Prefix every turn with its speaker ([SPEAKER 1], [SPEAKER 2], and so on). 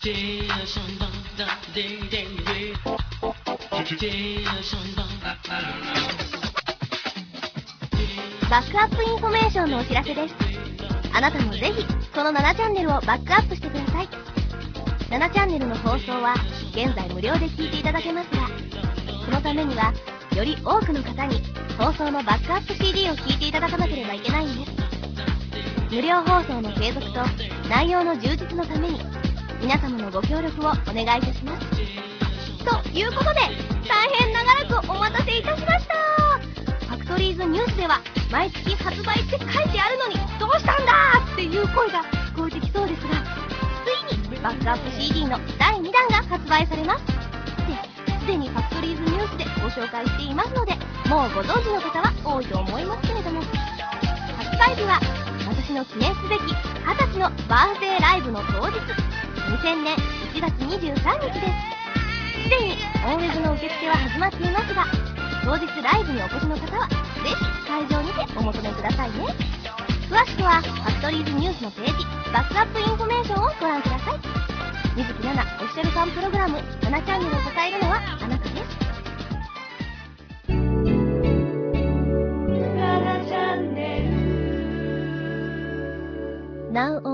[SPEAKER 1] バックアップインフォメーションのお知らせです。あなたもぜひこの7チャンネルをバックアップしてください。7チャンネルの放送は現在無料で聞いていただけますが、そのためにはより多くの方に放送のバックアップ CD を聞いていただかなければいけないんです。無料放送の継続と内容の充実のために皆様のご協力をお願いいたします。ということで、大変長らくお待たせいたしました。ファクトリーズニュースでは毎月発売って書いてあるのにどうしたんだっていう声が聞こえてきそうですが、ついにバックアップ CD の第2弾が発売されます。すでにファクトリーズニュースでご紹介していますので、もうご存知の方は多いと思いますけれども、発売日は私の記念すべき20歳のバースデーライブの当日、2000年1月23日です。すでにオンウェブの受付は始まっていますが、当日ライブにお越しの方はぜひ会場にてお求めくださいね。詳しくはファクトリーズニュースのページバックアップインフォメーションをご覧ください。水木奈々オフィシャルファンプログラム7チャンネルを支えるのはあなたです。7チャンネル Now